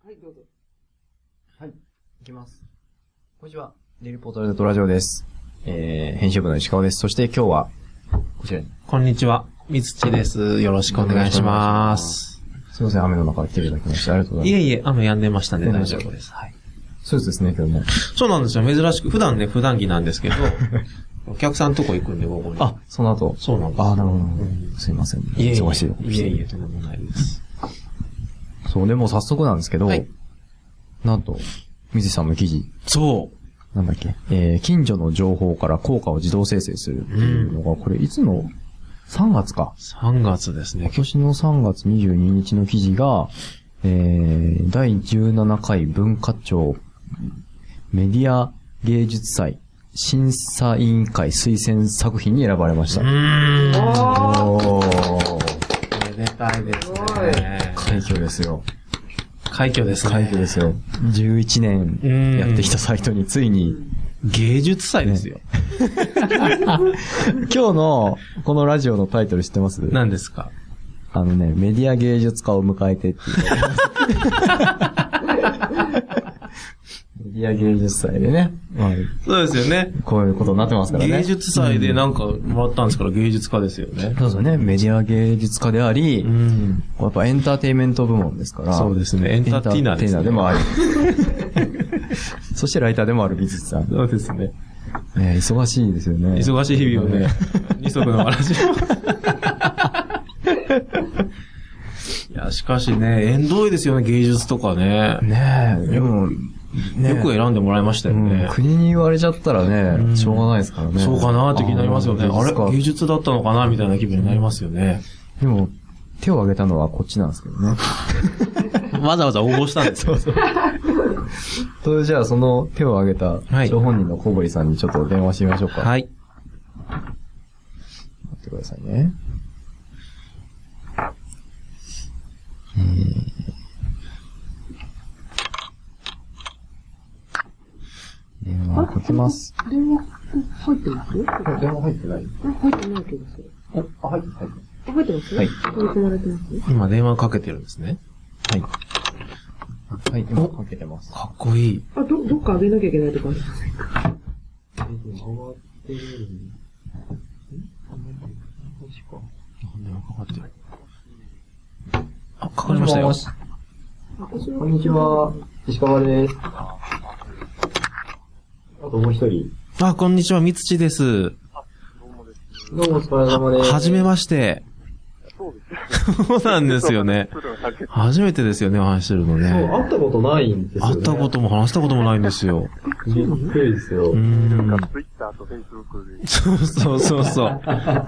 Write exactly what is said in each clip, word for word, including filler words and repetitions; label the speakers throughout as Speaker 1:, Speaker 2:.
Speaker 1: はい、どうぞ。
Speaker 2: はい、いきます。こんにちは。デイリーポータルドラジオです。えー、編集部の石川です。そして今日は、こちらに。
Speaker 3: こんにちは。みつちです。よろしくお願いします。
Speaker 2: すいません、雨の中来ていただきましてありがとうございます。
Speaker 3: いえいえ、雨止んでましたね。大丈夫です。はい。
Speaker 2: そうですね、今日ね。
Speaker 3: そうなんですよ。珍しく、普段ね、普段着なんですけど、お客さんとこ行くんで、午後に。
Speaker 2: あ、その後。
Speaker 3: そうなんです。
Speaker 2: あ、なるほど。すいません。
Speaker 3: いえいえ、
Speaker 2: 忙しい。
Speaker 3: いえいえ、とんでもないです。
Speaker 2: そう、でも早速なんですけど、
Speaker 3: はい、
Speaker 2: なんと、水さんの記事。
Speaker 3: そう。
Speaker 2: なんだっけ、えー、近所の情報から効果を自動生成するっていうのが、うん、これいつのさんがつか。
Speaker 3: さんがつですね。
Speaker 2: 今年のさんがつにじゅうににちの記事が、えー、だいじゅうななかい文化庁メディア芸術祭審査委員会推薦作品に選ばれました。
Speaker 3: うーん。
Speaker 2: おー。
Speaker 3: めでたいですね。
Speaker 2: 快挙ですよ。
Speaker 3: 快挙ですね。
Speaker 2: 快挙ですよ。じゅういちねんやってきたサイトについに。
Speaker 3: 芸術祭ですよ。
Speaker 2: ね、今日のこのラジオのタイトル知ってます？
Speaker 3: 何ですか？
Speaker 2: あのね、メディア芸術家を迎えてっていう。メディア芸術祭でね。まあ、
Speaker 3: そうですよね。
Speaker 2: こういうことになってますからね。
Speaker 3: 芸術祭でなんかもらったんですから、芸術家ですよね。
Speaker 2: そうですね。メディア芸術家であり、うん、やっぱエンターテインメント部門ですから。
Speaker 3: そうですね。エンターテイナーですね。エンターテイナー
Speaker 2: でもあり。そしてライターでもある美術さん。
Speaker 3: そうですね。
Speaker 2: ね、忙しいですよね。
Speaker 3: 忙しい日々をね、二足のわらじを。いや、しかしね、縁遠いですよね、芸術とかね。
Speaker 2: ねえ、でも、
Speaker 3: ね、よく選んでもらいましたよね、
Speaker 2: うん。国に言われちゃったらね、うん、しょうがないですからね。
Speaker 3: そうかなって気になりますよね。あ, あれ芸術だったのかなみたいな気分になりますよね。
Speaker 2: でも、手を挙げたのはこっちなんですけどね。
Speaker 3: わざわざ応募したんですよ。そうそう。
Speaker 2: それじゃあ、その手を挙げた、張本人の小堀さんにちょっと電話してみましょうか。
Speaker 3: はい。
Speaker 2: 待ってくださいね。えー電話かけます。
Speaker 1: 電話入ってます？
Speaker 2: 電話入ってない。
Speaker 1: 入ってない気がする。
Speaker 2: あ、入ってます。
Speaker 1: 入ってます？はい。取り込まれてます？
Speaker 3: 今電話かけてるんですね。
Speaker 2: はい。はい、今かけてます。
Speaker 3: かっこいい。
Speaker 1: あ、ど、どっか上げなきゃいけないとかありませんか？
Speaker 2: 回ってる。ん？
Speaker 3: 電話かかってる。あ、かかりましたよ。
Speaker 2: こんにちは。石川です。あともう一人。
Speaker 3: あ、こんにちは、みつちです。
Speaker 2: あ、どうもです。どうもお疲れ様です。
Speaker 3: は、はじめまして。
Speaker 4: そうですね。
Speaker 3: そうなんですよね。初めてですよね、お話しするのね。
Speaker 2: そう、会ったことないんですよね。
Speaker 3: 会ったことも話したこともないんですよ。
Speaker 2: びっくりですよ。
Speaker 3: うん。
Speaker 4: ツイッターとフェイスブックで。
Speaker 3: そうそうそうそう。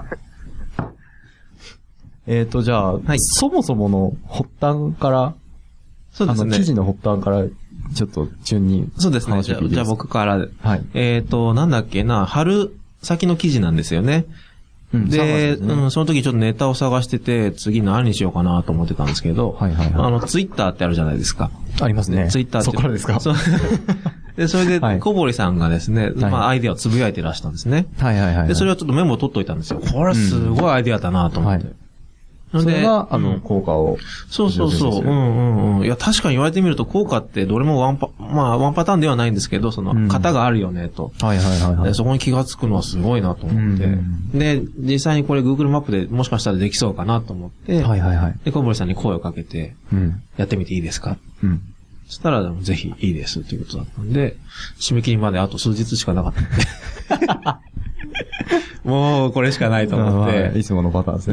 Speaker 2: えっと、じゃあ、はい、そもそもの発端から、
Speaker 3: そうですね。
Speaker 2: あの、記事の発端から、ちょっと順に。
Speaker 3: そうですね。じゃあ、じゃあ僕から。
Speaker 2: はい。
Speaker 3: えっと、なんだっけな、春先の記事なんですよね。うん、で、ね、うん、その時ちょっとネタを探してて、次何にしようかなと思ってたんですけど、
Speaker 2: はいはいはい。
Speaker 3: あの、ツイッターってあるじゃないですか。
Speaker 2: ありますね。
Speaker 3: ツイッターって。
Speaker 2: そこからですか？
Speaker 3: そう。で、それで、小堀さんがですね、はい、まあ、アイデアをつぶやいてらしたんですね。
Speaker 2: はいはいはい、はい。
Speaker 3: で、それをちょっとメモを取っといたんですよ。これすごいアイデアだなと思って。うんはい
Speaker 2: それが、あの、効果を。
Speaker 3: そうそうそう。うんうんうん。いや、確かに言われてみると、効果ってどれもワンパ、まあ、ワンパターンではないんですけど、その、型があるよね、と。
Speaker 2: はいはいはいはい。
Speaker 3: で、そこに気がつくのはすごいなと思って。で、実際にこれ Google マップでもしかしたらできそうかなと思って。
Speaker 2: はいはいはい。
Speaker 3: で、小堀さんに声をかけて、うん。やってみていいですか？うん。そしたら、ぜひいいですということだったんで、締め切りまであと数日しかなかったんで。もう、これしかないと思って。
Speaker 2: いつものパターンですね。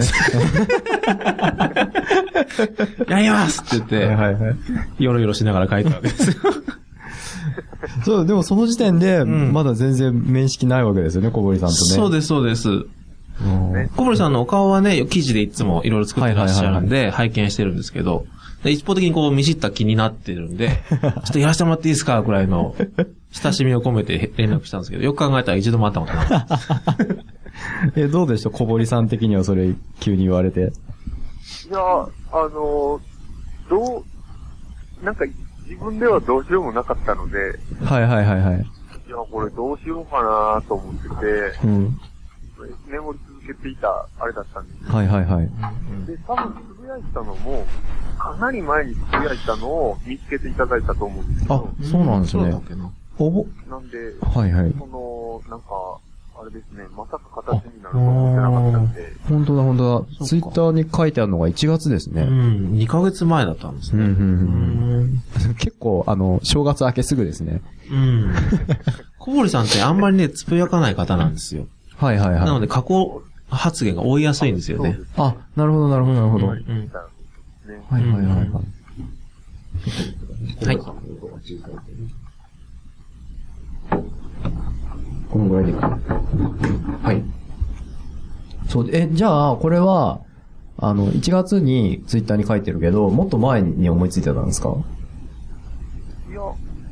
Speaker 3: やりますって言って、はいはいはい、よろよろしながら書いたわけですよ。
Speaker 2: そう、でもその時点で、まだ全然面識ないわけですよね、小堀さんとね。
Speaker 3: そうです、そうです。小堀さんのお顔はね、記事でいつもいろいろ作ってらっしゃるんで、拝見してるんですけど、で一方的にこう見知った気になってるんで、ちょっとやらせてもらっていいですかぐらいの親しみを込めて連絡したんですけど、よく考えたら一度も会ったことなかったです。
Speaker 2: え、どうでした小堀さん的にはそれ急に言われて。
Speaker 4: いや、あの、どう、なんか自分ではどうしようもなかったので。
Speaker 2: はいはいはいはい。
Speaker 4: いや、これどうしようかなと思ってて、うん。メモり続けていたあれだったんですよ。
Speaker 2: はいはいはい。
Speaker 4: で、多分つぶぶやいたのも、かなり前につぶやいたのを見つけていただいたと思うんですけ
Speaker 2: あ
Speaker 4: ど。、
Speaker 2: そうなんですね。応募
Speaker 4: なんで、
Speaker 2: はいはい。
Speaker 4: その、なんか、あれですね、まさか形になると思ってなかったんで。
Speaker 2: 本当だ本当だ。ツイッターに書いてあるのがいちがつですね。
Speaker 3: うん、にかげつまえだったんですね。
Speaker 2: うんうんうん
Speaker 3: うん
Speaker 2: 結構、あの、正月明けすぐですね。
Speaker 3: うん。小堀さんってあんまりね、つぶやかない方なんですよ。
Speaker 2: はいはいはい。
Speaker 3: なので、過去発言が追いやすいんですよね。
Speaker 2: あ、なるほどなるほどなるほど。
Speaker 3: うん
Speaker 2: はい
Speaker 4: ね、
Speaker 2: はいはいはい。
Speaker 3: はい。
Speaker 2: このぐらいでいいかな。はい。そう、え、じゃあ、これは、あの、いちがつにツイッターに書いてるけど、もっと前に思いついてたんですか？
Speaker 4: いや、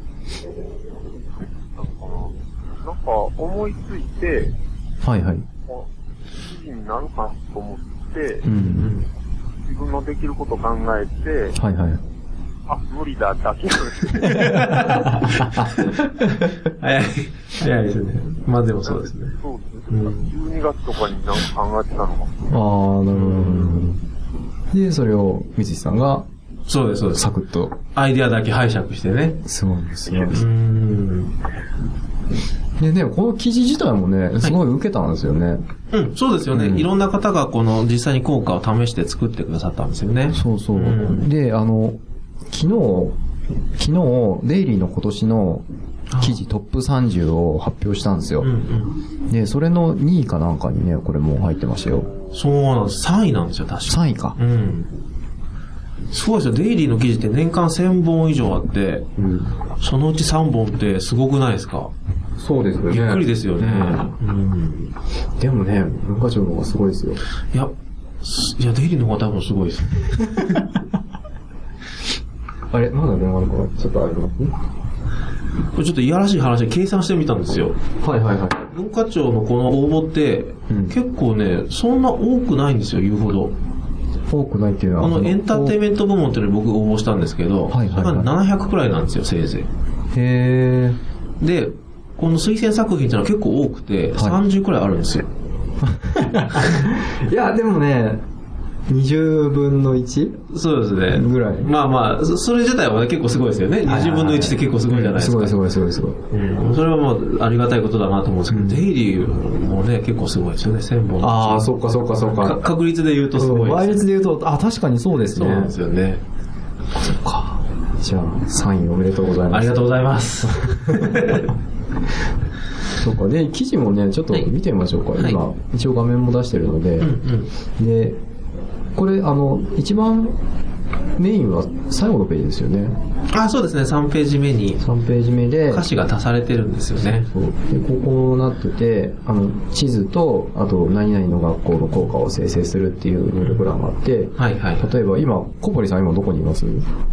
Speaker 4: なんかな、なんか思いついて、
Speaker 2: はいはい。
Speaker 4: あ記事になるかなと思って、
Speaker 2: うんうん。
Speaker 4: 自分のできること考えて、
Speaker 2: はいはい。
Speaker 4: あ、無理だって諦めて。
Speaker 3: 早い。早いですね。まあでもそうですね。
Speaker 4: そうですね。じゅうにがつとかになんか考えてたのかも。
Speaker 2: ああ、なるほどなるほど。で、それを、三井さんが、
Speaker 3: そうです、そうです。
Speaker 2: サクッと。
Speaker 3: アイデアだけ拝借してね。
Speaker 2: すごいですね。
Speaker 3: うん。
Speaker 2: で、でもこの記事自体もね、すごい受けたんですよね。
Speaker 3: うん、そうですよね。
Speaker 2: うん
Speaker 3: いろんな方がこの実際に効果を試して作ってくださったんですよね。
Speaker 2: そうそう。
Speaker 3: うん
Speaker 2: で、あの、昨日、昨日、デイリーの今年の記事トップさんじゅうを発表したんですよ。
Speaker 3: うんうん。
Speaker 2: で、それのにいかなんかにね、これもう入ってましたよ。
Speaker 3: そうなんです。さんいなんですよ、確か。
Speaker 2: さんいか。
Speaker 3: うん。すごいですよ。デイリーの記事って年間せんぼん以上あって、
Speaker 2: うん。
Speaker 3: そのうちさんぼんってすごくないですか？
Speaker 2: そうですよね。
Speaker 3: びっくりですよね。うん。
Speaker 2: でもね、文化庁の方がすごいですよ。
Speaker 3: いや、すいや、デイリーの方が多分すごいです。
Speaker 2: あれ、まだ電話あるから、ちょっとあれますね。
Speaker 3: これちょっといやらしい話で計算してみたんですよ。
Speaker 2: はいはいはい。
Speaker 3: 文化庁のこの応募って、
Speaker 2: うん
Speaker 3: 結構ね、そんな多くないんですよ、言うほど。
Speaker 2: 多くないっていうのは。
Speaker 3: このエンターテインメント部門っていうのに僕応募したんですけど、
Speaker 2: はいはいはい
Speaker 3: それがななひゃくくらいなんですよ、せいぜ
Speaker 2: へ
Speaker 3: い。で、この推薦作品っていうのは結構多くて、さんじゅうくらいあるんですよ。
Speaker 2: ー。いや、でもね、にじゅうぶんのいち
Speaker 3: そうですね。
Speaker 2: ぐらい。
Speaker 3: まあまあ、そそれ自体はね結構すごいですよね。にじゅうぶんのいちって結構すごいじゃないですか。
Speaker 2: すごいすごいすごいすごい。
Speaker 3: うん、それはもうありがたいことだなと思うんですけど、
Speaker 2: うん
Speaker 3: デイリーもね、結構すごいですよね、せんぼんのうち。
Speaker 2: ああ、そっかそっかそっ
Speaker 3: か
Speaker 2: か。
Speaker 3: 確率で言うとすごいです。
Speaker 2: 倍率で言うと、あ、確かにそうですね。
Speaker 3: そうなんですよね。
Speaker 2: そっか。じゃあ、さんいおめでとうございます。
Speaker 3: ありがとうございます。
Speaker 2: そうか。で、記事もね、ちょっと見てみましょうか。
Speaker 3: はい
Speaker 2: 今、一応画面も出してるので。
Speaker 3: うんうん。
Speaker 2: で、これ、あの、一番メインは最後のページですよね。
Speaker 3: あ、そうですね、さんページ目に
Speaker 2: さんページ目で。
Speaker 3: 歌詞が足されてるんですよね。
Speaker 2: そう。で、ここなってて、あの、地図と、あと、何々の学校の校歌を生成するっていう入力欄があって、
Speaker 3: はいはい。
Speaker 2: 例えば今、小堀さん今どこにいます？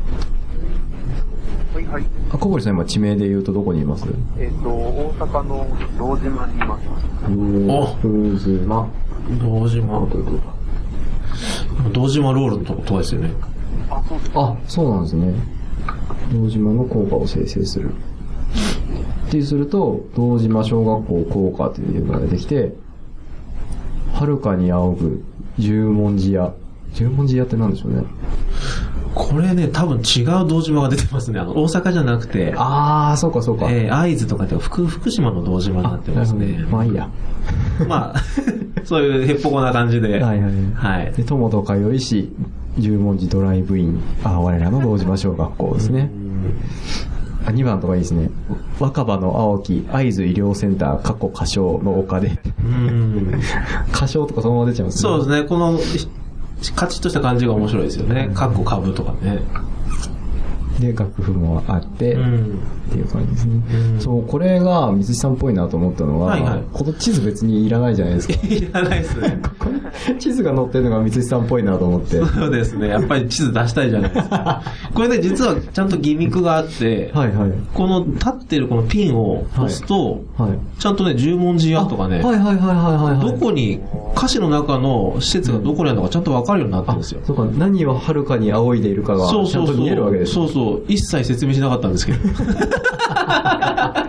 Speaker 4: はいはい。
Speaker 2: あ、小堀さん今地名で言うとどこにいます？
Speaker 4: えっ、と、大阪の堂島にいます。
Speaker 3: お
Speaker 2: ふずま。
Speaker 3: 堂島。堂島ロールのとことですよね。
Speaker 4: あ、そうです。
Speaker 2: あ、そうなんですね。堂島の校歌を生成する。ってすると、堂島小学校校歌っていうのが出てきて、遥かに仰ぐ十文字屋。十文字屋って何でしょうね。
Speaker 3: これね、多分違う堂島が出てますね。あの、大阪じゃなくて、
Speaker 2: あー、そうかそうか。
Speaker 3: えー、会津とかって福、福島の堂島になってますね。
Speaker 2: まあいいや。
Speaker 3: まあ、そういうへっぽこな感じで。
Speaker 2: はいはい。
Speaker 3: はい。
Speaker 2: で、友と通いし、十文字ドライブイン、あ、我らの堂島小学校ですね。あ、にばんとかいいですね。若葉の青木、会津医療センター、過去歌唱の丘で。
Speaker 3: うん。
Speaker 2: 歌唱とかそのまま出ちゃいますね。
Speaker 3: そうですね。この、カチッとした感じが面白いですよね。カッコ株とかね。
Speaker 2: で、楽譜もあって、
Speaker 3: うん。
Speaker 2: っていう感じですね。
Speaker 3: うん
Speaker 2: そう、これが水木さんっぽいなと思ったのは、
Speaker 3: はいはい
Speaker 2: この地図別にいらないじゃないですか。
Speaker 3: いらないですね。
Speaker 2: ここに地図が載ってるのが水木さんっぽいなと思って。
Speaker 3: そうですね。やっぱり地図出したいじゃないですか。これね、実はちゃんとギミックがあって、
Speaker 2: はいはい。
Speaker 3: この立ってるこのピンを押すと、
Speaker 2: はい。
Speaker 3: ちゃんとね、十文字屋とかね、
Speaker 2: はいはいはいはいはい、はい。
Speaker 3: どこに、歌詞の中の施設がどこにあるのかちゃんと分かるようになってるんですよ。
Speaker 2: そうか、何を遥かに仰いでいるかが
Speaker 3: そうそうそう。
Speaker 2: ちゃんと見えるわけです。
Speaker 3: そうそう。一切説明しなかったんですけど。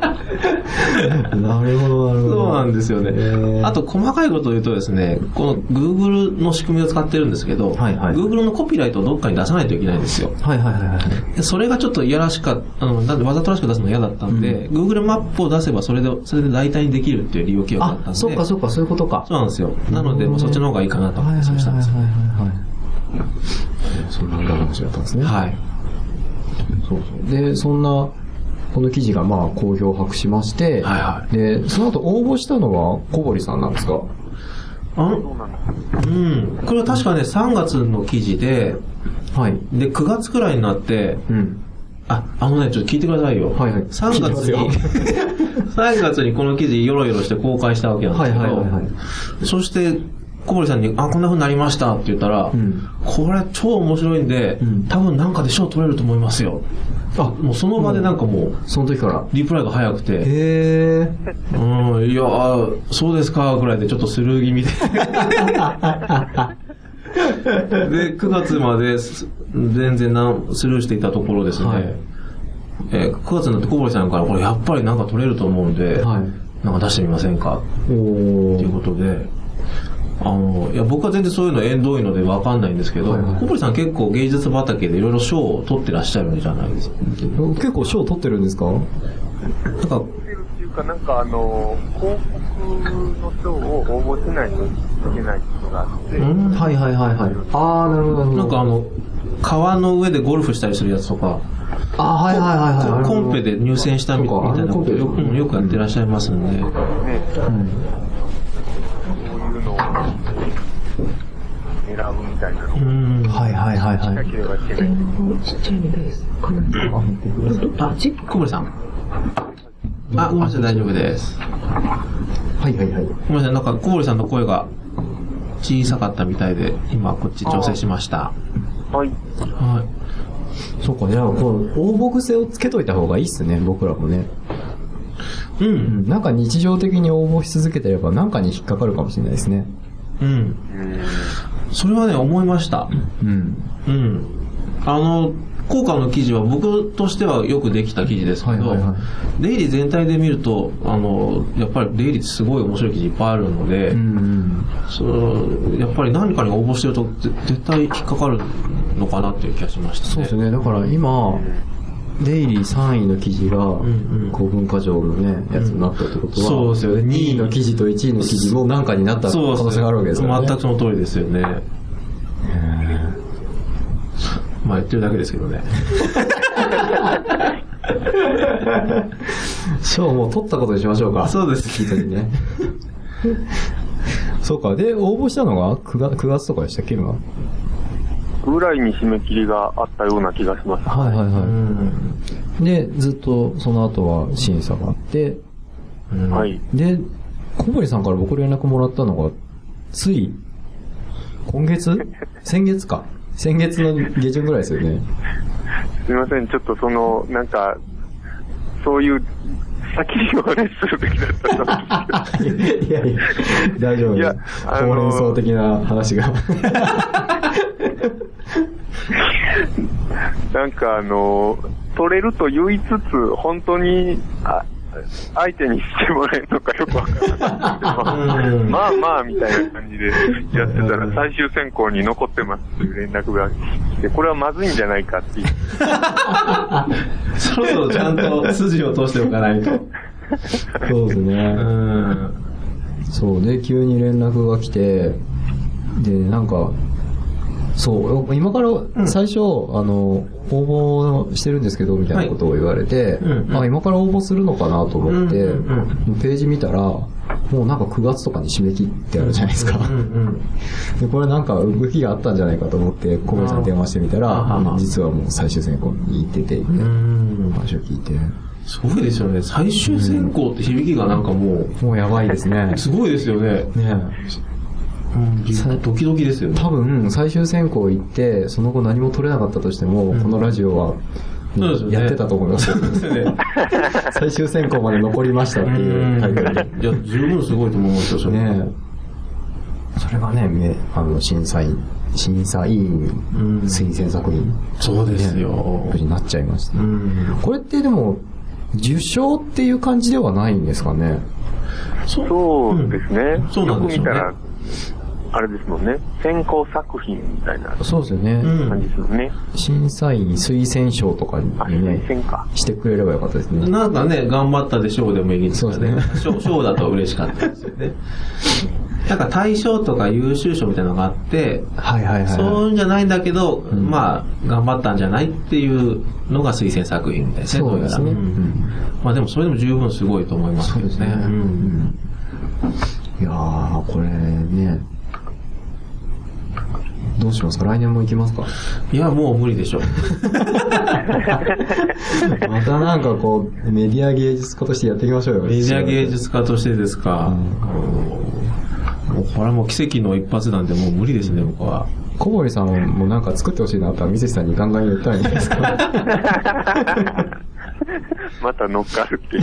Speaker 2: なるほどなるほど。
Speaker 3: そうなんですよね。
Speaker 2: へー
Speaker 3: あと、細かいことを言うとですね、この Google の仕組みを使ってるんですけど、
Speaker 2: はいはい、
Speaker 3: Google のコピーライトをどっかに出さないといけないんですよ。
Speaker 2: はいはいはいはい。
Speaker 3: でそれがちょっといやらしかった、あの、なんでわざとらしく出すの嫌だったんで、うん、Google マップを出せばそれで、それで代替にできるっていう利用契約だったんで。
Speaker 2: あ、そうかそうか、そういうことか。
Speaker 3: そうなんですよ。なので、もうそっちの方がいいかなと思ってそうしたんですよ。はいはいはいはい。
Speaker 2: そんな裏話だったんですね。
Speaker 3: はい。
Speaker 2: そうそう。で、そんな、この記事がまあ好評を博しまして、はいはい。で、その後応募したのは小堀さんなんですか？
Speaker 3: あうん。これは確かね、さんがつの記事で、はい。で、くがつくらいになって、うん。あ、あのね、ちょっと聞いてくださいよ。はいはい。さんがつに、さんがつにこの記事よろよろして公開したわけなんですけど、はいはいはいはい。そして、小堀さんに、あ、こんな風になりましたって言ったら、うん、これ超面白いんで、うん、多分なんかで賞取れると思いますよ。あ、もうその場でなんかもう、うん、その時から、リプライが早くて、へー。うん、いや、そうですか、ぐらいでちょっとスルー気味で。で、くがつまで全然なんスルーしていたところですね、はい、えー、くがつになって小堀さんからこれやっぱりなんか取れると思うんで、はい、なんか出してみませんかっていうことで、あの、いや、僕は全然そういうの縁遠いので分かんないんですけど、はいはい、小堀さん結構芸術畑でいろいろ賞を取ってらっしゃるんじゃないですか。
Speaker 2: 結構賞を取ってるんですか？なんか、
Speaker 4: 取ってるっていうか、なんかあの、広告の賞を応募しないといけないことがあって。うん、
Speaker 2: はいはいはいはい。あー、なるほど。
Speaker 3: なんかあの、川の上でゴルフしたりするやつとか、
Speaker 2: あ、はいはいはいはい。
Speaker 3: コンペで入選したみたいなことよく、よくやってらっしゃいますんで。ね、うん、
Speaker 4: 選ぶみたいなの。
Speaker 2: うん。はいはいはいはい。
Speaker 1: ちっちゃいのです。かなり。あ、ち
Speaker 3: 小堀さん。あ、ごめんなさい、大丈夫です。
Speaker 2: はいはいはい。
Speaker 3: ごめんなさい、なんか小堀さんの声が小さかったみたいで、今こっち調整しました。
Speaker 4: はい。
Speaker 3: はい。
Speaker 2: そうか、じゃあ、こう、応募癖をつけといた方がいいっすね、僕らもね。うん。なんか日常的に応募し続けてれば、なんかに引っかかるかもしれないですね。
Speaker 3: うん。それはね、思いました。うん。うん。あの、効果の記事は僕としてはよくできた記事ですけど、はいはいはい、デイリー全体で見ると、あの、やっぱりデイリーってすごい面白い記事いっぱいあるので、うんうん、そのやっぱり何かに応募してると絶対引っかかるのかなっていう気がしましたね。
Speaker 2: そうですね。だから今、デイリーさんいの記事が公文化庁のね、やつになったってことは、
Speaker 3: そうですよね。
Speaker 2: にいの記事といちいの記事も何かになった可能性があるわけですよね。
Speaker 3: 全くその通りですよね。まあ言ってるだけですけどね。
Speaker 2: 賞もう取ったことにしましょうか。
Speaker 3: そうです。
Speaker 2: 聞いたにね。そうか。で、応募したのがくがつ、くがつとかでしたっけ今
Speaker 4: ぐらいに締め切りがあったような気がします。
Speaker 2: はいはいはい。うん、で、ずっとその後は審査があって、
Speaker 4: うん、はい。
Speaker 2: で、小堀さんから僕連絡もらったのが、つい、今月先月か。先月の下旬ぐらいですよね。
Speaker 4: すいません、ちょっとその、なんか、そういう、先をね、するべきだったと思うんですけど。いやいや、
Speaker 2: 大丈夫です。ほうれん草的な話が。
Speaker 4: なんかあの、取れると言いつつ、本当に、あ相手にしてもらえるのかよくわからないんですけど、まあまあみたいな感じでやってたら最終選考に残ってますという連絡が来て、これはまずいんじゃないかっていう。
Speaker 3: そろそろちゃんと筋を通しておかないと。
Speaker 2: そうですね。うんそうで、急に連絡が来て、で、なんか、そう、今から最初、うん、あの、応募してるんですけど、みたいなことを言われて、はいうんうん、あ、今から応募するのかなと思って、うんうんうん、ページ見たら、もうなんかくがつとかに締め切ってあるじゃないですか。うんうん、でこれなんか動きがあったんじゃないかと思って、小森さんに電話してみたら、実はもう最終選考に行ってて、みたいな話を聞いて。
Speaker 3: すごいですよね。最終選考って響きがなんかもう、
Speaker 2: うん、もうやばいですね。
Speaker 3: すごいですよね。ねうん、ドキドキですよね。
Speaker 2: 多分、最終選考行って、その後何も取れなかったとしても、うん、このラジオは、やってたと思いますよ。ね、最終選考まで残りましたっていうタイトルで。
Speaker 3: いや、十分すごいと思いますよ、
Speaker 2: ね。それがね、あの、審査員、審査委員、推薦作品、ね。
Speaker 3: そうですよ。
Speaker 2: になっちゃいました、ね。これってでも、受賞っていう感じではないんですかね。
Speaker 4: そうですね。
Speaker 3: そうなんですよね。
Speaker 4: あれですもんね。先行作品みたいな
Speaker 2: そうですよね。
Speaker 4: 感じですもんね。
Speaker 2: 審査員推薦賞とかにね、してくれればよかったですね。
Speaker 3: なんかね、頑張ったで賞でもいいんですけどね。賞、賞だと嬉しかったですよね。なんか大賞とか優秀賞みたいなのがあって、
Speaker 2: はいはいはい。
Speaker 3: そういうんじゃないんだけど、うん、まあ、頑張ったんじゃないっていうのが推薦作品みたいですね。
Speaker 2: そうですね。
Speaker 3: うん、まあでもそれでも十分すごいと思いますけどね。そうですね。うん、
Speaker 2: いやー、これね、どうしますか？来年も行きますか？
Speaker 3: いや、もう無理でしょ。
Speaker 2: またなんかこう、メディア芸術家としてやっていきましょうよ。
Speaker 3: メディア芸術家としてですか。うん、もうこれはもう奇跡の一発なんでもう無理ですね、僕は。
Speaker 2: 小堀さんもなんか作ってほしいなったら、水木さんにガンガン言ったらいいんですか？
Speaker 4: また乗っかるっていう。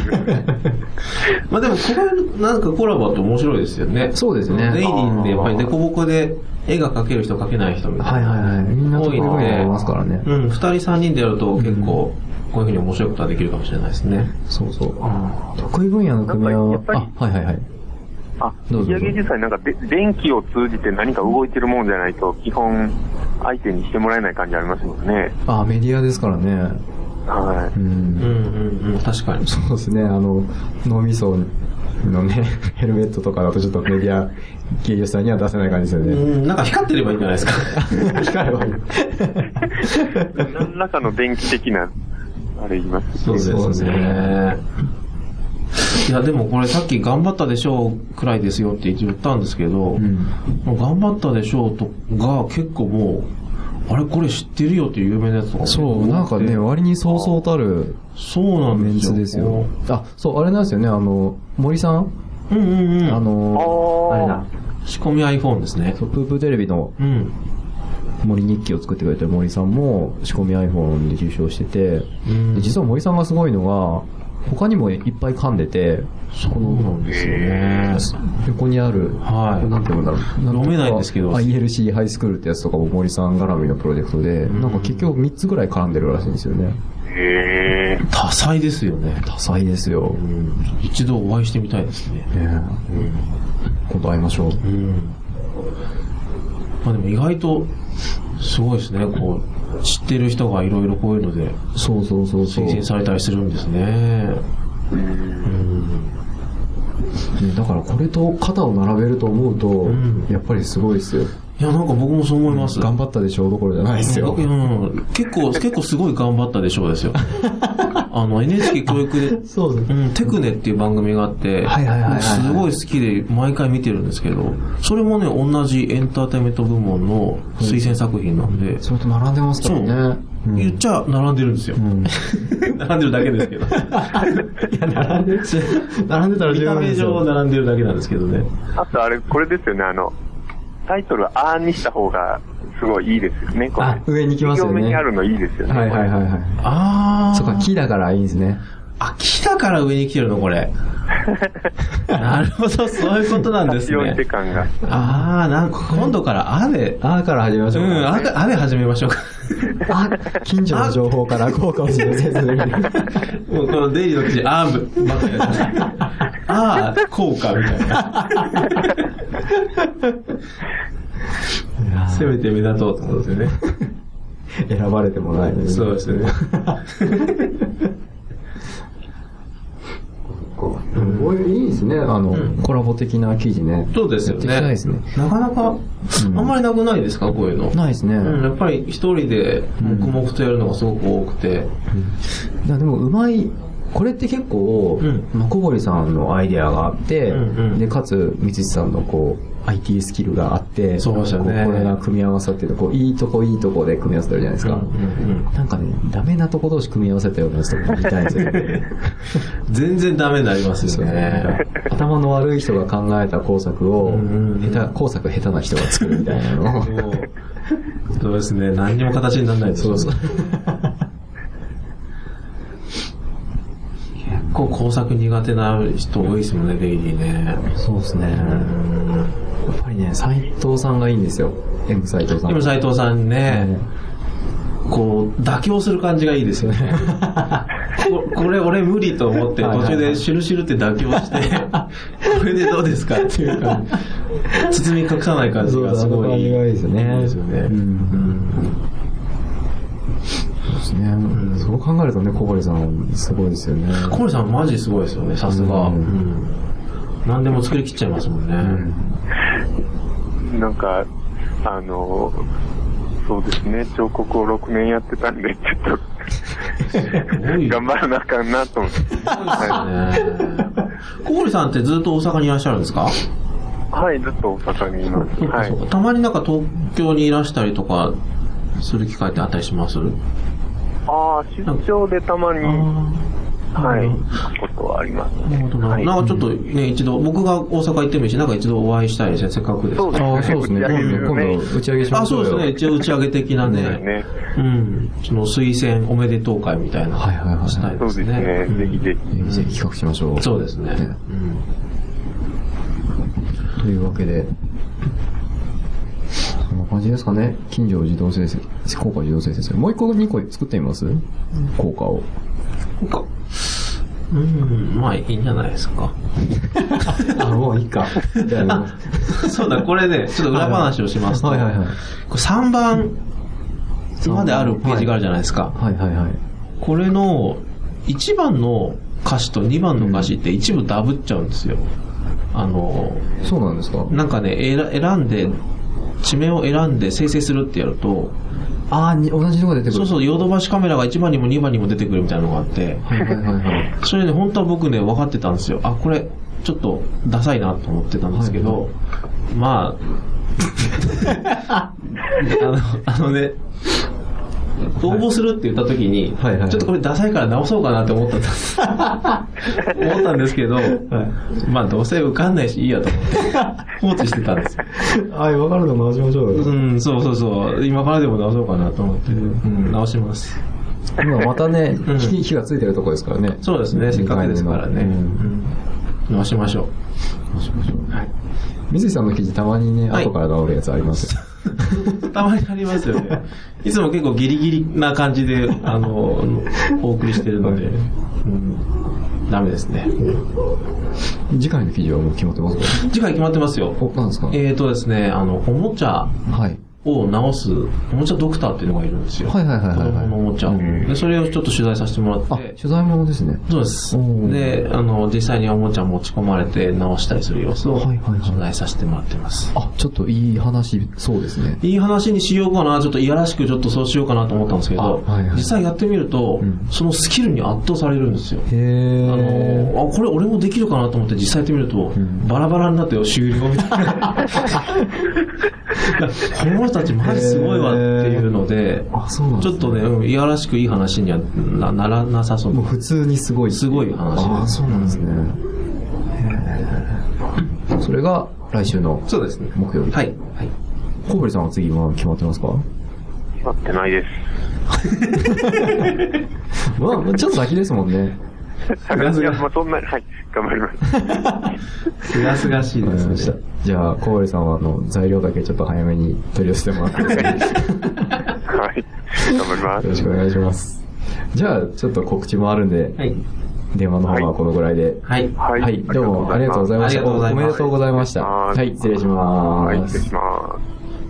Speaker 3: まあでも、これなんかコラボって面白いですよね。
Speaker 2: そうですね。
Speaker 3: デイリーでやっぱりデコボコで絵が描ける人描けない人みたいな。
Speaker 2: はいはいはい。みんな得意分野ありますからね。
Speaker 3: うん、二人三人でやると結構、こういうふうに面白いことができるかもしれないですね。
Speaker 2: そうそう。得意分野の組み合わせ。あ、はいはいはい。
Speaker 4: あ、メディア芸術祭なんかで電気を通じて何か動いてるもんじゃないと基本相手にしてもらえない感じありますもんね。
Speaker 2: あ、メディアですからね。
Speaker 4: はい。
Speaker 2: うん。
Speaker 3: うんうんうん。確かに。
Speaker 2: そうですね。あの、脳みそのね、ヘルメットとかだとちょっとメディア芸術祭には出せない感じですよね。
Speaker 3: うん、なんか光ってればいいんじゃないですか。
Speaker 2: 光ればいい。
Speaker 4: 何らかの電気的な、あれ言います。
Speaker 3: そうですね。いやでもこれさっき頑張ったでしょうくらいですよって言ったんですけど、うん、もう頑張ったでしょうとが結構もうあれこれ知ってるよっていう有名なやつとか、ね、
Speaker 2: そうなんかね割にそうそうたる
Speaker 3: そうなん
Speaker 2: メンツですよ。あ、そうあれなんですよね、あの森さん、
Speaker 3: うんうんうん、
Speaker 2: あの
Speaker 3: あれだ仕込み iPhone ですね。
Speaker 2: そうプープーテレビの森日記を作ってくれてる森さんも仕込み iPhone で受賞してて、うん、で実は森さんがすごいのが他にもいっぱい噛んでて、
Speaker 3: そうなんですよね。
Speaker 2: 横にある、はい、なんていうんだろう。
Speaker 3: 読めないんですけど。
Speaker 2: アイエルシー ハイスクールってやつとかも森さん絡みのプロジェクトで、うん、なんか結局みっつぐらい絡んでるらしいんですよね。
Speaker 3: へー。多彩ですよね。
Speaker 2: 多彩ですよ。
Speaker 3: うん、一度お会いしてみたいですね。
Speaker 2: ね、うん、今度会いましょう。うん、
Speaker 3: まあでも意外と、すごいですね、こう。知ってる人がいろいろこういうので
Speaker 2: そうそうそうそう
Speaker 3: 推薦されたりするんですね。うん、
Speaker 2: ね、だからこれと肩を並べると思うと、うん、やっぱりすごいですよ。
Speaker 3: いやなんか僕もそう思います。
Speaker 2: 頑張ったでしょうどころじゃないですよ。
Speaker 3: うん、結構結構すごい頑張ったでしょうですよ。あの エヌエイチケー 教育で
Speaker 2: そうです、
Speaker 3: うん、テクネっていう番組があって、はいはいはいはい、すごい好きで毎回見てるんですけど、それもね同じエンターテインメント部門の推薦作品なんで、
Speaker 2: うん、それと並んでますからね。
Speaker 3: うん、言っちゃ並んでるんですよ。うん、並んでるだけですけど。いや並んでる並んでたら見た目上並んでるだけなんですけどね。
Speaker 4: あとあれこれですよね、あのタイトルあーにした方がすごいいいですよね。これ
Speaker 2: あ、上に来ますよね。
Speaker 4: 上にあるのいいですよね。
Speaker 2: はいはいはいはい。ああ。そっか、木だからいいんですね。
Speaker 3: あ、木だから上に来てるのこれ。なるほど、そういうことなんですね。
Speaker 4: 読んで感が。
Speaker 3: ああ、なんか今度からあで。
Speaker 2: あから始めましょう。うん、
Speaker 3: あで、あで始めましょうか。
Speaker 2: あ、近所の情報からこうかもしれないですね。
Speaker 3: もうこのデイリーの記事、あーばっかりですね。あー、こうか、みたいな。せめて目立とうってことですよね。
Speaker 2: 選ばれてもないのに。
Speaker 3: そうですね。
Speaker 2: これいいですね、あの、うん、コラボ的な記事ね。
Speaker 3: そうですよね。
Speaker 2: ないですね。
Speaker 3: なかなか、あんまりなくないですか、こういうの。
Speaker 2: ないですね。
Speaker 3: うん、やっぱり一人で黙々とやるのがすごく多くて。
Speaker 2: うん、いやでもうまい、これって結構、うんまあ、小堀さんのアイデアがあって、うんうん、で、かつ、三土さんのこう、アイティー スキルがあって、
Speaker 3: そうですよね。
Speaker 2: これが組み合わさってると、こう、いいとこいいとこで組み合わせてるじゃないですか。うんうんうん、なんかね、ダメなとこ同士組み合わせたようなやつとか見たいんですよ。
Speaker 3: 全然ダメになりますよね。
Speaker 2: 頭の悪い人が考えた工作を、うんうん、下手、工作下手な人が作るみたいなのを。
Speaker 3: そうですね。何にも形にならないですよね。そうそう結構工作苦手な人多いですもんね、デイリーね。
Speaker 2: そうですね。やっぱりね、斉藤さんがいいんですよ。M 斉藤さん。
Speaker 3: M 斉藤さんね、うん、こう、妥協する感じがいいですよね。こ, これ俺無理と思って、途中でシュルシュルって妥協して、これでどうですかっていうか。 包み隠さない感じがすごい。
Speaker 2: そう、あの感じがいいですよね。
Speaker 3: いいですよね。
Speaker 2: うん。
Speaker 3: うん
Speaker 2: そうですね。うん、そう考えるとね、小堀さん、すごいですよね。
Speaker 3: 小堀さんマジすごいですよね、さすが。
Speaker 2: うん
Speaker 3: うん。何でも作り切っちゃいますもんね。
Speaker 2: うん、
Speaker 4: なんか、あの、そうですね、彫刻をろくねんやってたんで、ちょっと、頑張らなあかんなと思って。
Speaker 3: 小堀さんってずっと大阪にいらっしゃるんですか？
Speaker 4: はい、ずっと大阪にいます。はい。
Speaker 3: たまになんか東京にいらしたりとかする機会ってあったりします？
Speaker 4: ああ、出張でたまに、はい、行くことはあります。
Speaker 3: なるほどな。はい、なんかちょっとね、一度、僕が大阪行ってもいいし、なんか一度お会いしたいですね、せっかくです。
Speaker 4: そうですね。
Speaker 2: あ、そうですね。今度、今度打ち上げしましょうよ。
Speaker 3: あ、そうですね。一応打ち上げ的なね。
Speaker 4: ね
Speaker 3: うん。その推薦おめでとう会みたいな。
Speaker 2: はいはいはい。
Speaker 3: したいですね。
Speaker 4: そうですね。ぜひぜひ。
Speaker 2: ぜひ企画しましょう。
Speaker 3: そうですね。ね
Speaker 2: うん、というわけで、そんな感じですかね。近所自動生成、効果自動生成。もう一個二個作ってみます？効果を。
Speaker 3: 効果。うん、まあいいんじゃないですか。
Speaker 2: あ、もういいか。じゃあ、
Speaker 3: そうだ、これね、ちょっと裏話をしますと、
Speaker 2: はいはいはい。
Speaker 3: これさんばんまであるページがあるじゃないですか。
Speaker 2: はいはいはい。
Speaker 3: これのいちばんの歌詞とにばんの歌詞って一部ダブっちゃうんですよ。あの、
Speaker 2: そうなんですか？
Speaker 3: なんかね、選んで、地名を選んで生成するってやると、
Speaker 2: ああ、同じのが出てくる。
Speaker 3: そうそう、ヨドバシカメラがいちばんにもにばんにも出てくるみたいなのがあって、
Speaker 2: はいはいはいはい。そ
Speaker 3: れね、本当は僕ね、分かってたんですよ。あ、これ、ちょっと、ダサいなと思ってたんですけど、はいはい、まあ、あの、あのね、応募するって言った時に、はいはいはい、ちょっとこれダサいから直そうかなって思ったんです。思ったんですけど、はい、まあどうせ受かんないしいいやと思って放置してたんですよ。
Speaker 2: はい、分かるの直しましょうよ。
Speaker 3: うん、そうそうそう。今からでも直そうかなと思って、うん、直します。
Speaker 2: 今またね、うん、火, 火がついてるとこですからね。
Speaker 3: そうですね、せっかくですからね。うん、直しましょう。
Speaker 2: 直しましょう。はい。水井さんの記事たまにね、はい、後から直るやつありますよ。
Speaker 3: たまにありますよね。いつも結構ギリギリな感じで、あの、お送りしてるので、うん、ダメですね。
Speaker 2: 次回の記事はもう決まってますか？
Speaker 3: 次回決まってますよ。
Speaker 2: お、何ですか？
Speaker 3: えーとですね、あの、おもちゃ。はい。を直す、おもちゃドクターっていうのがいるんですよ。
Speaker 2: はいはいはいはい、はい。
Speaker 3: 子供のおもちゃを、うん。で、それをちょっと取材させてもらって。あ、
Speaker 2: 取材もですね。
Speaker 3: そうです。で、あの、実際におもちゃ持ち込まれて直したりする様子を取材させてもらってます。
Speaker 2: はいはいはい、あ、ちょっといい話、そうですね。
Speaker 3: いい話にしようかな、ちょっといやらしくちょっとそうしようかなと思ったんですけど、はいはい、実際やってみると、うん、そのスキルに圧倒されるんですよ。へー。あの、あ、これ俺もできるかなと思って実際やってみると、うん、バラバラになって終了みたいな。この人たちマジすごいわっていうので、あ、そうなんですね、ちょっとね、うん、いやらしくいい話には な, ならなさそう。
Speaker 2: もう普通にすごい。
Speaker 3: すごい話。
Speaker 2: あ、そうなんですね。へー。それが来週の
Speaker 3: そうですね。
Speaker 2: 木曜日。
Speaker 3: はい。はい。
Speaker 2: 小堀さんは次は決まってますか？
Speaker 4: 決まってないです。
Speaker 2: まあ、ちょっと先ですもんね。
Speaker 4: 探すが、まあ、そんな、はい、頑張ります。
Speaker 3: すがすがしいですね。
Speaker 2: じゃあ、小堀さんは、あの、材料だけちょっと早めに取り寄せてもらってですね。はい、頑
Speaker 4: 張ります。
Speaker 2: よろしくお願いします。じゃあ、ちょっと告知もあるんで、はい、電話の方はこのぐらいで。
Speaker 3: はい。
Speaker 2: はい。はい、どうもありがとうございました。おめでとうございました。はい、失礼します。
Speaker 4: はい、失礼します。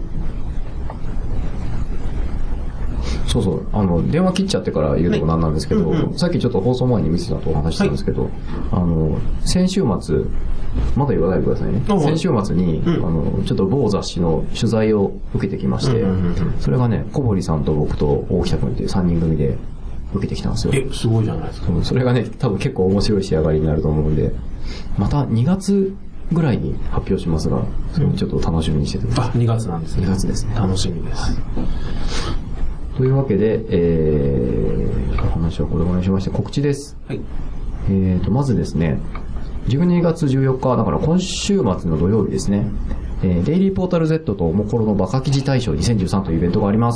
Speaker 2: そうそう、あの、電話切っちゃってから言うのもなんなんですけど、はい、うんうん、さっきちょっと放送前にミスさんとお話したんですけど、はい、あの、先週末、まだ言わないでくださいね。先週末に、うん、あの、ちょっと某雑誌の取材を受けてきまして、うんうんうん、それがね、小堀さんと僕と大北君っていうさんにん組で受けてきたんですよ。
Speaker 3: え、すごいじゃないですか。
Speaker 2: それがね、多分結構面白い仕上がりになると思うんで、またにがつぐらいに発表しますが、それもちょっと楽しみにしててください。
Speaker 3: あ、にがつなんですね。
Speaker 2: にがつですね。
Speaker 3: 楽しみです。はい、
Speaker 2: というわけで、えー、お話はこれまでにしまして、告知です。はい。えーと、まずですね、じゅうにがつじゅうよっか、だから今週末の土曜日ですね、えー、デイリーポータル Z とおもころのバカ記事大賞にせんじゅうさんというイベントがあります。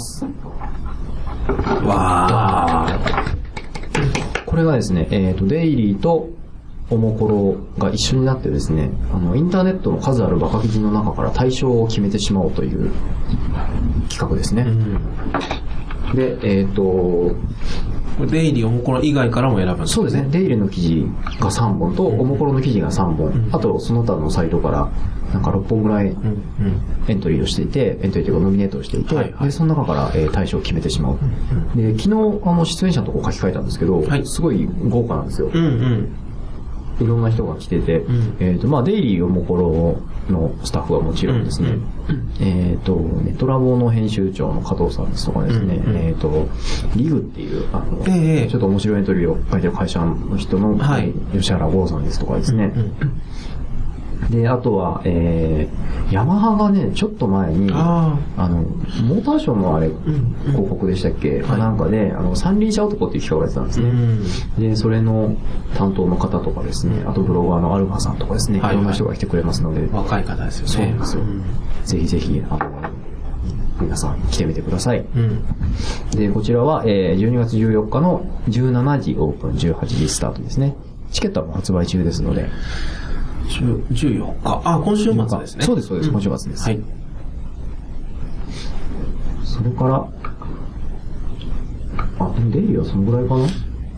Speaker 2: わー。これがですね、えーと、デイリーとおもころが一緒になってですね、あの、インターネットの数あるバカ記事の中から大賞を決めてしまおうという企画ですね。うん、で、えっと、
Speaker 3: デイリーおもころ以外からも選ぶんですね。
Speaker 2: そうですね。デイリーの記事がさんぼんと、おもころの記事がさんぼん、うん、あとその他のサイトからなんかろっぽんぐらいエントリーをしていて、エントリーというかノミネートをしていて、はいはい、でその中から、えー、対象を決めてしまう。うんうん、で昨日あの出演者のとこ書き換えたんですけど、はい、すごい豪華なんですよ。うんうん、いろんな人が来てて、うん、えっ、ー、とまあデイリーおもころのスタッフはもちろんですね、うんうん、えっ、ー、とネットラボの編集長の加藤さんですとかですね、うんうん、えっ、ー、とリグっていうあの、えー、ちょっと面白いエントリーを書いてる会社の人の、はい、吉原剛さんですとかですね。うんうんで、あとは、えー、ヤマハがね、ちょっと前に、あ, あの、モーターショーのあれ、うん、広告でしたっけ、はい、なんかで、あの、三輪車男っていう企画をやってたんですね、うん。で、それの担当の方とかですね、あとブロガーのアルファさんとかですね、はいはい、いろんな人が来てくれますので。
Speaker 3: 若い方ですよね。
Speaker 2: そうなんですよ。うん、ぜひぜひ、あの、皆さん来てみてください。うん、で、こちらは、えー、じゅうにがつじゅうよっかのじゅうしちじオープン、じゅうはちじスタートですね。チケットはもう発売中ですので。
Speaker 3: じゅうよっか。あ、今週末ですね。
Speaker 2: そうです、そうです。今週末です。はい。それから、あ、でもデイリーはそのぐらいかな？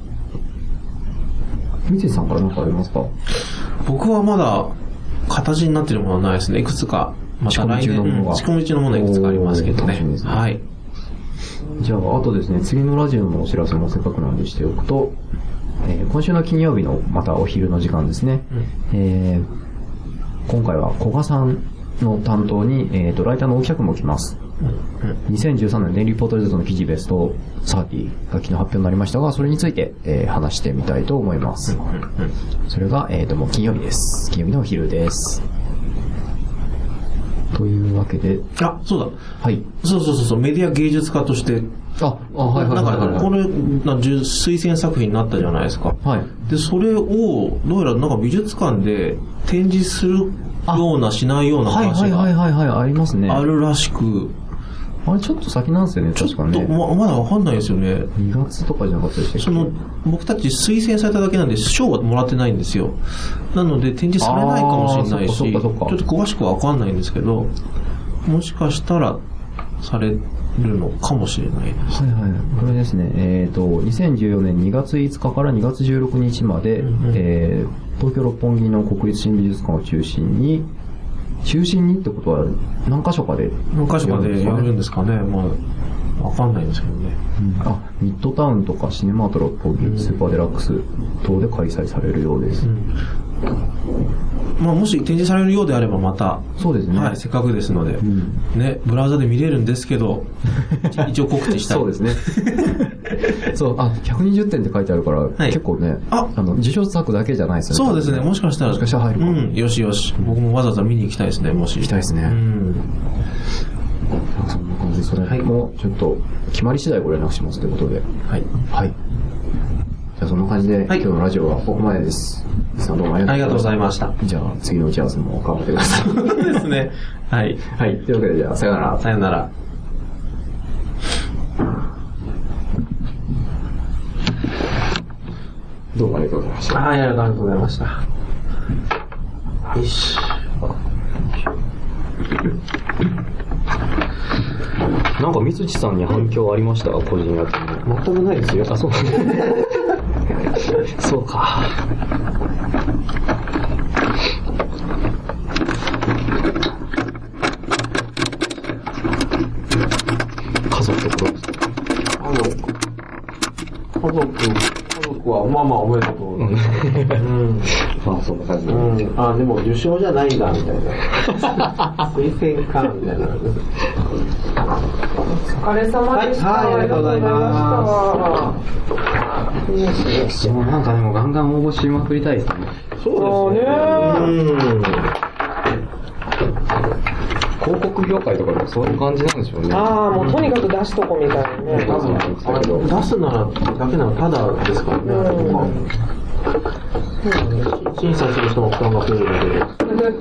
Speaker 2: 三井さんから何かありますか？
Speaker 3: 僕はまだ形になってるものはないですね。いくつか。また来年、仕込み中のものいくつかありますけどね。ねはい。
Speaker 2: じゃあ、あとですね、次のラジオのお知らせもせっかくなんでしておくと、えー、今週の金曜日のまたお昼の時間ですね、うんえー、今回は古賀さんの担当に、えー、とライターの大木拓も来ます、うんうん、にせんじゅうさんねんデイリーポータル Z の記事ベストさんじゅうが昨日発表になりましたが、それについて、えー、話してみたいと思います、うんうんうん、それが、えー、ともう金曜日です金曜日のお昼ですというわけで
Speaker 3: あ、そうだ
Speaker 2: はい
Speaker 3: そうそうそうメディア芸術家として
Speaker 2: あ、あ、はいはいはい、はい。
Speaker 3: なんか、これ、な推薦作品になったじゃないですか。
Speaker 2: はい。
Speaker 3: で、それを、どうやらなんか美術館で展示するような、しないような話が。
Speaker 2: はいはいはいはい、ありますね。
Speaker 3: あるらしく。
Speaker 2: あれちょっと先なんですよね、確かね。
Speaker 3: ちょっと、ま、まだわかんないですよね。
Speaker 2: にがつとかじゃなかったでしたっけ？
Speaker 3: その、僕たち推薦されただけなんで、賞はもらってないんですよ。なので、展示されないかもしれないし、ちょっと詳しくはわかんないんですけど、もしかしたら、されるのかもしれないです。
Speaker 2: はいはい。これですね、えっ、ー、と、にせんじゅうよねんにがついつかからにがつじゅうろくにちまで、うんうんえー、東京六本木の国立新美術館を中心に、中心にってことは何箇所かで、
Speaker 3: 何箇所かでやるんですかね。まあ、わかんないんですけどね。
Speaker 2: うん、あ、ミッドタウンとかシネマート六本木、うん、スーパーデラックス等で開催されるようです。うん
Speaker 3: まあ、もし展示されるようであればまた、
Speaker 2: そうですね。
Speaker 3: はい、せっかくですので、うん、ね、ブラウザで見れるんですけど、一応告知したい。
Speaker 2: そうですね。そう、あ、ひゃくにじゅってんって書いてあるから、はい、結構ね、ああの、受賞作だけじゃないですよね。
Speaker 3: そうですね、もしかしたら、
Speaker 2: もしかしたら入るかも。
Speaker 3: うん、よしよし。僕もわざわざ見に行きたいですね、もし。
Speaker 2: 行きたいですね。うん。そんな感じで、それも、ちょっと、決まり次第ご連絡しますということで。
Speaker 3: はい。
Speaker 2: はい。じゃあそんな感じで、はい、今日のラジオはここまでです。さんどうもありがとうございました。じゃあ次の打ち合わせも頑張ってください。
Speaker 3: そうですね。はい。
Speaker 2: はい。というわけでじゃあさよなら。
Speaker 3: さよなら。
Speaker 2: どうもありがとうございました。
Speaker 3: はい、ありがとうございました。よし。
Speaker 2: なんか、三土さんに反響ありました、うん、個人やって
Speaker 3: も。全くないですよ。
Speaker 2: あ、そうそうか。家族とプロです。
Speaker 3: あの、家族、家族は、まあまあおめでとう。うん。うん
Speaker 2: まあそんな感じで、
Speaker 3: うん、あでも受賞じゃないんだみたいな推薦かみたいな
Speaker 1: お疲れ様でした、
Speaker 3: はい、はい、ありがとうござい
Speaker 2: ました。もうなんかでもガンガン応募しまくりたいですね。
Speaker 3: そうですね。うん
Speaker 2: 広告業界とかでもそういう感じなんでしょうね。
Speaker 1: ああ、もうとにかく出しとこみたいなね。多分
Speaker 3: 出すならだけならただですからね。うん、審査する人も負担が増えるだけで。